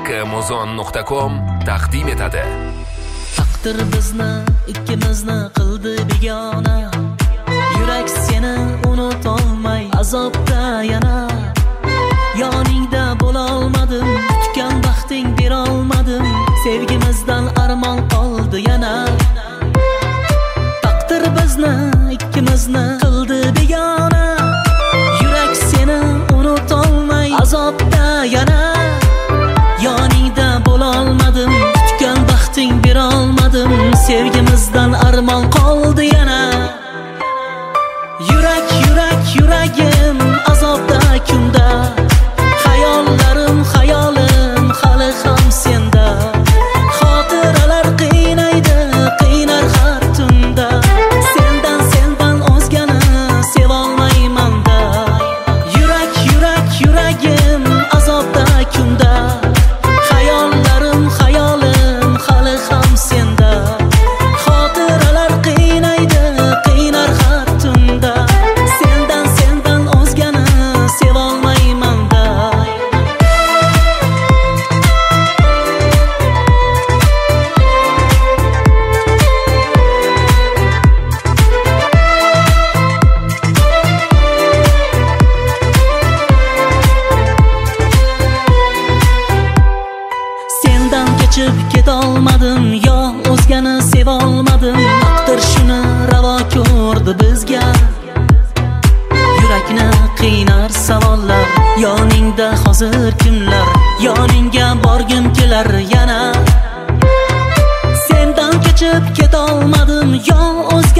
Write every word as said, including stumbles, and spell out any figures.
muzon nuqta com taqdim etadi. Taqdir bizni ikkimizni qildi begona, yurak seni unutolmay azobda yana. Yoningda bo'la olmadim, kutgan baxting bera olmadim, sevgimizdan armon qoldi yana. Taqdir bizni ikkimizni qildi begona, yurak seni unutolmay azobda yana. Yoningda bo'la olmadim, kutgan baxting bera olmadim, sevgimizdan armon qoldi yana. Yurak yurak yuragim azobda kunda, hayollarim hayolim hali ham senda. Xotiralar qiynaydi, qiynar har tunda, sendan sendan o'zgani sevolmayman da. Yurak yurak yuragim azobda kunda, hayollarim hayolim hali ham senda. Xotiralar qiynaydi, qiynar har tunda, sendan sendan o'zgani sevolmayman da. Sendan kechib ketolmadim, yo o'zgani sevolmadim. Taqdir shuni ravo ko'rdi bizga. Yurakni qiynar savollar, yoningda hozir kimlar? Yoningga borgim kelar yana. Sendan kechib ketolmadim, yo o'z